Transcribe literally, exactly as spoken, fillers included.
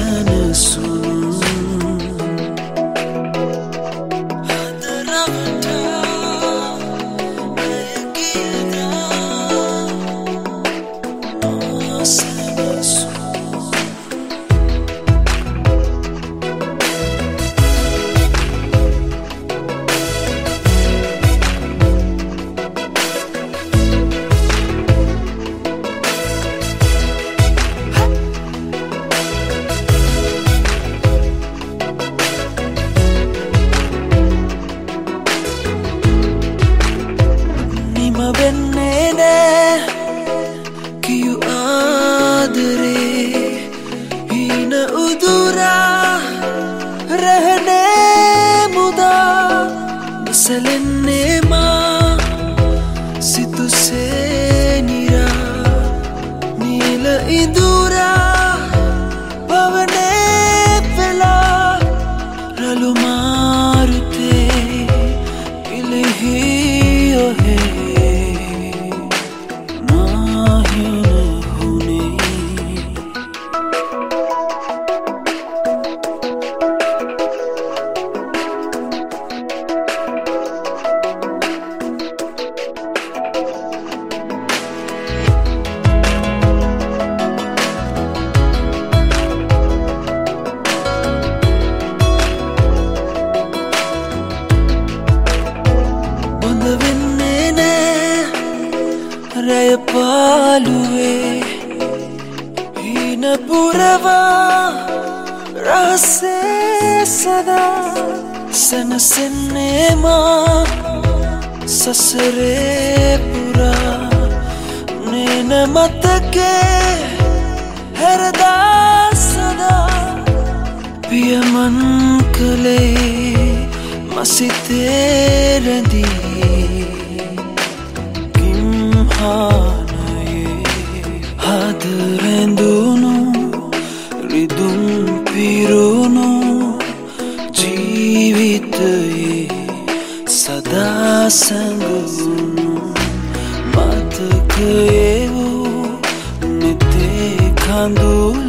සනසුණු වෙන්නේ නෑ කියු ආදරේ හීන උදුරා රැහනේ මුදා නොසැලෙන්නේ මා සිතුසේ නිරා නිල ඉඳුරා පවනේ වෙලා රළු මාරුතේ ඉලෙහි ඔහේ රැය පාළුවේ හීන පුරවා රහසේ සදා සැනසෙන්නේ මා සසරේ පුරා නේන මතකේ හැරදා සදා පියමන් කළේ මසිතේ රැඳී හද රැඳුණු රිදුම් පිරුණු ජීවිතයේ සදා සැඟවුණු මතකයේ වූ නිතේ කඳුල